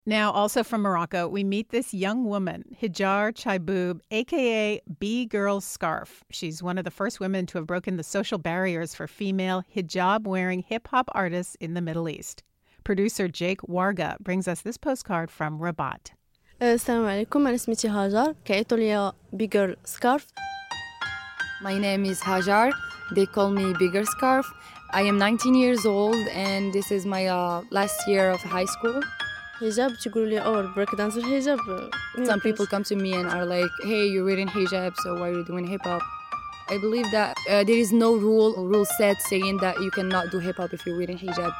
Now, also from Morocco, we meet this young woman, Hajar Chaiboub, a.k.a. B-Girl Scarf. She's one of the first women to have broken the social barriers for female hijab-wearing hip-hop artists in the Middle East. Producer Jake Warga brings us this postcard from Rabat. السلام عليكم. أنا اسمي هاجر كيعيطوا لي بيجر سكارف. My name is Hajar. They call me Bigger Scarf. I am 19 years old and this is my last year of high school. hijab تقولوا لي break dance الحجاب. Some people come to me and are like, hey, you're wearing hijab, so why are you doing hip-hop? I believe that there is no rule set saying that you cannot do hip-hop if you're wearing hijab.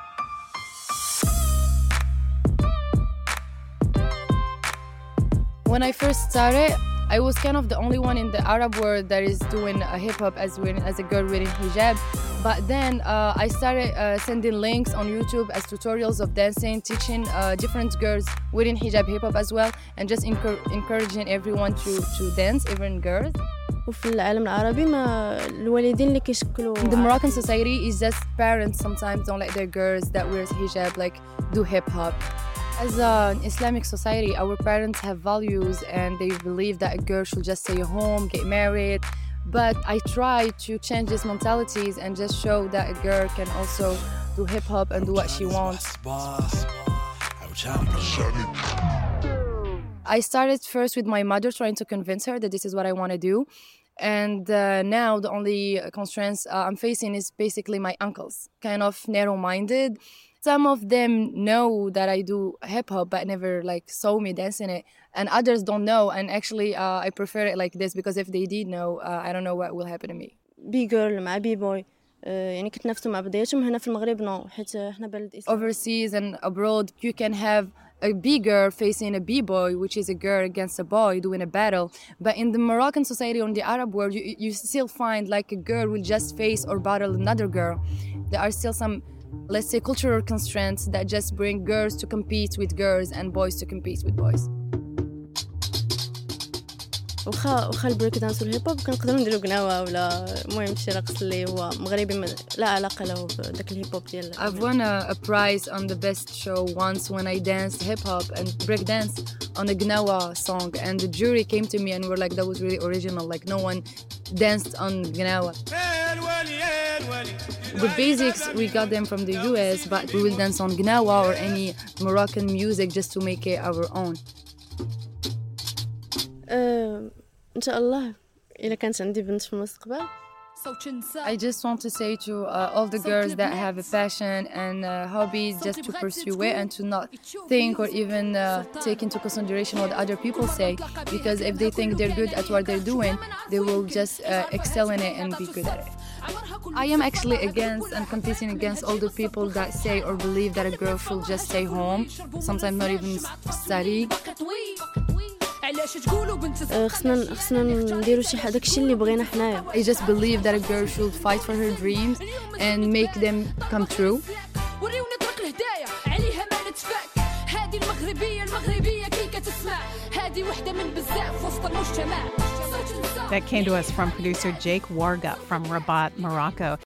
When I first started, I was kind of the only one in the Arab world that is doing hip-hop as a girl wearing hijab. But then I started sending links on YouTube as tutorials of dancing, teaching different girls wearing hijab hip-hop as well, and just encouraging everyone to dance, even girls. وفي العالم العربي ما الوالدين اللي كيشكلوا. The Moroccan society is just parents sometimes don't let their girls that wears hijab like do hip-hop. As an Islamic society, our parents have values and they believe that a girl should just stay home, get married. But I try to change these mentalities and just show that a girl can also do hip-hop and do what she wants. I started first with my mother, trying to convince her that this is what I want to do. And now the only constraints I'm facing is basically my uncles, kind of narrow-minded. Some of them know that I do hip-hop but never saw me dancing it. And others don't know. And actually, I prefer it like this because if they did know, I don't know what will happen to me. بي جيرل مع بي بوي يعني كتنافسوا مع بداياتهم هنا في المغرب نو حيت احنا بلد إسلام. Overseas and abroad, you can have a B-girl facing a B-boy, which is a girl against a boy doing a battle. But in the Moroccan society or in the Arab world, you still find a girl will just face or battle another girl. There are still some, let's say, cultural constraints that just bring girls to compete with girls and boys to compete with boys. وخا البريك دانس والهيب هوب كنقدروا نديروا قناوه ولا المهم شي رقص اللي هو مغربي لا علاقه له بداك الهيب هوب ديال. I've won a prize on the best show once when I danced hip hop and break dance on a gnawa song, and the jury came to me and were like, that was really original, no one danced on gnawa. The basics we got them from the US, but we will dance on gnawa or any Moroccan music just to make it our own. إن شاء الله إذا كانت عندي بنت في المستقبل. I just want to say to all the girls that have a passion and hobbies just to pursue it and to not think or even take into consideration what other people say, because if they think they're good at what they're doing, they will just excel in it and be good at it. I am actually against and competing against all the people that say or believe that a girl should just stay home, sometimes not even study. خصنا نديروا شي حاجه داكشي اللي بغينا حنايا. I just believe that a girl should fight for her dreams and make them come true. وريونا طرق الهدايا عليها ما نتفاك. هذه المغربيه كي كتسمع هذه وحده من بزاف وسط المجتمع. That came to us from producer Jake Warga from Rabat, Morocco.